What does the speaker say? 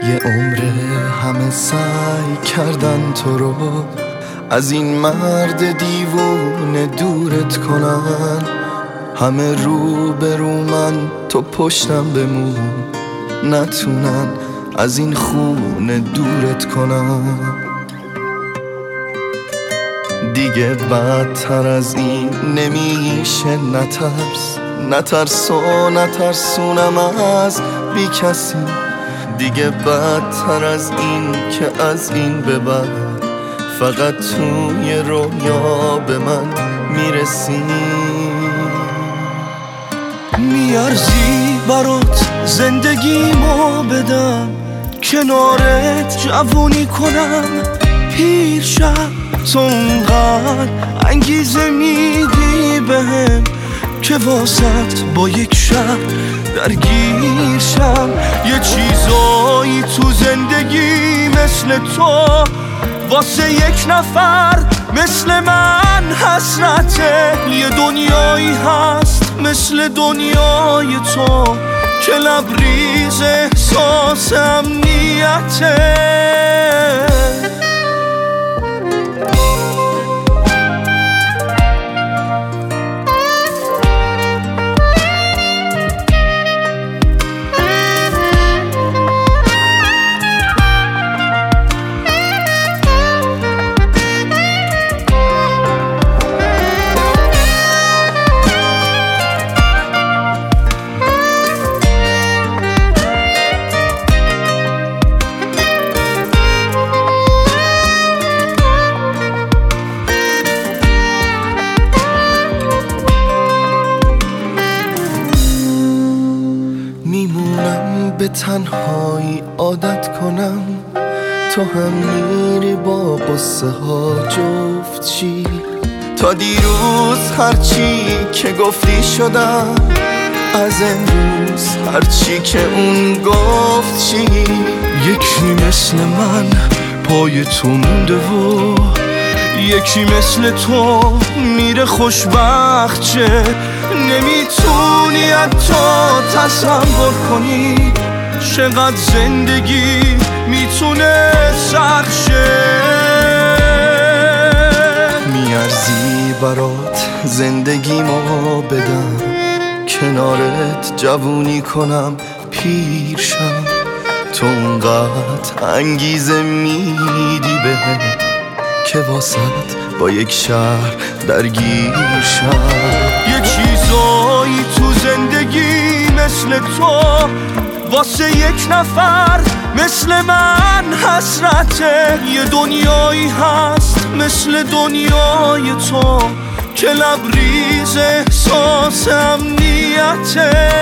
یه عمره همه سعی کردن تو رو از این مرد دیوونه دورت کنن، همه رو به رو من تو پشتم بمون، نتونن از این خونه دورت کنن. دیگه بدتر از این نمیشه، نترس و نترسونم از بی کسی. دیگه بدتر از این که از این به بعد فقط توی رویا به من میرسی. میارزی برات زندگیمو بدم، کنارت جوونی کنم پیر شم. تو اونقدر انگیزه میدی بهم که واسط با یک شب درگیر شم. یه چیزایی تو زندگی مثل تو واسه یک نفر مثل من حسرته. یه دنیایی هست مثل دنیای تو که لبریز احساس امنیته. میمونم به تنهایی عادت کنم، تو هم میری با قصه ها جفت چی. تا دیروز هرچی که گفتی شدم، از امروز هرچی که اون گفت چی. یکی مثل من پای تو مونده و یکی مثل تو میره خوشبخت چه. نمیتونی حتی تصور کنی چقدر زندگی میتونه سخت شه. میارزی برات زندگیمو بدم، کنارت جوونی کنم پیر شم. تو اونقدر انگیزه میدی بهم که واسط با یک شهر درگیر شم. یه چیزایی تو زندگی مثل تو واسه یک نفر مثل من حسرته. یه دنیایی هست مثل دنیای تو که لبریز احساس امنیته.